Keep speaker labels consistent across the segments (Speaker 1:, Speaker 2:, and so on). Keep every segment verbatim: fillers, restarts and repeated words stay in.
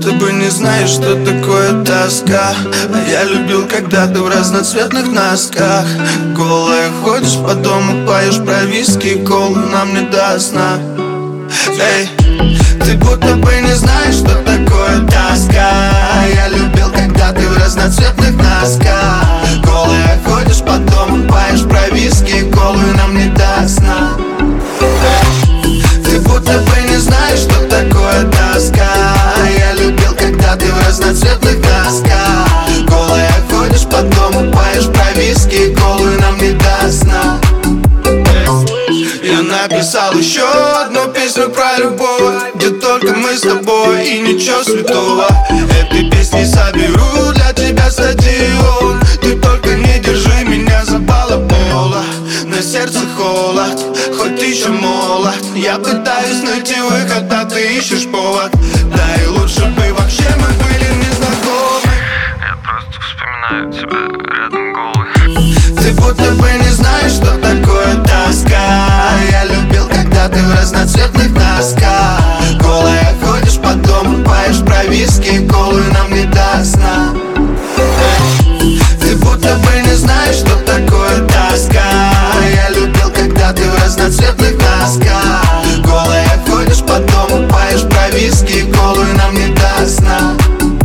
Speaker 1: будто бы не знаешь, что такое тоска. А я любил, когда ты в разноцветных носках. Голая ходишь по дому, поешь про виски и колу, нам не до сна. Эй, ты будто бы не знаешь, что такое тоска. Я любил, когда ты в разноцветных носках. Голая ходишь по дому, поешь про виски и колу, и нам не до сна. Ты будто бы не знаешь, что такое тоска. Я любил, когда ты в разноцветных носках. Голая ходишь по дому, поешь про виски и колу, и нам не до сна. Я написал еще одну песню про любовь, где только мы с тобой и ничего святого. Этой песней соберу для тебя стадион. Ты только не держи меня за балабола. На сердце холод, хоть ты еще молод. Я пытаюсь найти выход, а ты ищешь повод. Да и лучше бы вообще мы были не знакомы.
Speaker 2: Я просто вспоминаю тебя рядом голый.
Speaker 1: Ты будто бы не знаешь, что такое тоска. Я любил, когда ты в разноцветных носках. Голая ходишь по дому, поешь про виски и колу, и нам не до сна. Ты будто бы не знаешь, что такое тоска. Я любил, когда ты в разноцветных носках. Голая ходишь по дому, поешь про виски и колу, и нам не до сна.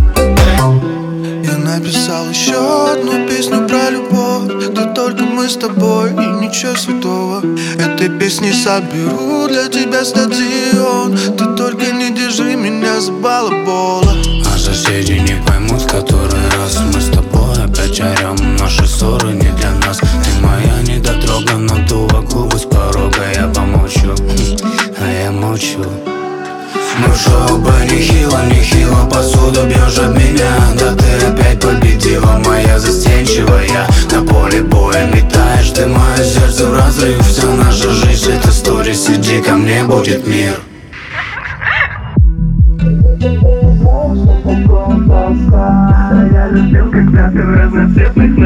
Speaker 1: Я написал еще одну песню про любовь, где только мы с тобой и ничего святого. Этой песни соберу для тебя стадион. Ты только не держи меня за балабола.
Speaker 3: А соседи не поймут, в который раз мы с тобой опять орем. Наши ссоры не для нас. Ты моя недотрога, надула губы с порога. Я помолчу, а я молчу. Мы в шоу нехило, нехило посуду бьешь об меня. Да ты опять победила, моя застенчивая. На поле боя метаешь ты мое сердце в разрыв. Вся наша жизнь это история, сиди ко мне, будет мир.
Speaker 1: Я любил, когда ты в разноцветных